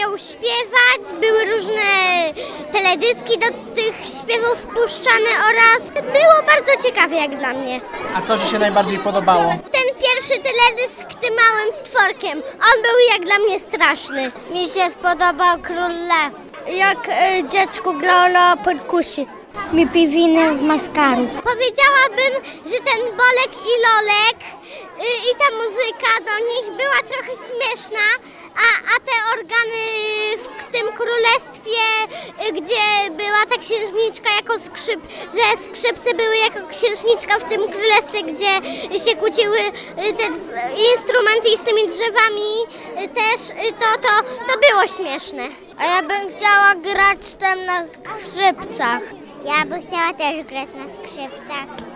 umiał śpiewać, były różne teledyski do tych śpiewów wpuszczane oraz było bardzo ciekawe jak dla mnie. A co Ci się najbardziej podobało? Ten pierwszy teledysk tym małym stworkiem, on był jak dla mnie straszny. Mi się spodobał Król Lew, jak dziecko grało na perkusji. Mi piwiny w maskaru. Powiedziałabym, że ten Bolek i Lolek i ta muzyka do nich była trochę śmieszna, a te organy w tym królestwie, gdzie była ta księżniczka jako że skrzypce były jako księżniczka w tym królestwie, gdzie się kłóciły te instrumenty i z tymi drzewami też, to było śmieszne. A ja bym chciała grać tam na skrzypcach. Ja bym chciała też grać na skrzypcach.